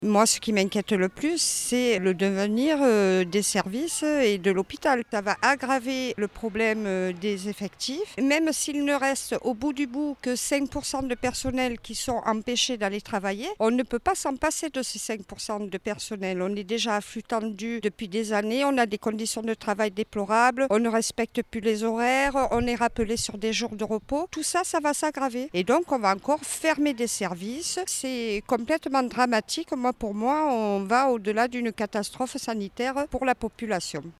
Moi, ce qui m'inquiète le plus, c'est le devenir des services et de l'hôpital. Ça va aggraver le problème des effectifs. Même s'il ne reste au bout du bout que 5% de personnel qui sont empêchés d'aller travailler, on ne peut pas s'en passer de ces 5% de personnel. On est déjà à flux tendu depuis des années, on a des conditions de travail déplorables, on ne respecte plus les horaires, on est rappelé sur des jours de repos. Tout ça, ça va s'aggraver. Et donc, on va encore fermer des services. C'est complètement dramatique. Pour moi, on va au-delà d'une catastrophe sanitaire pour la population.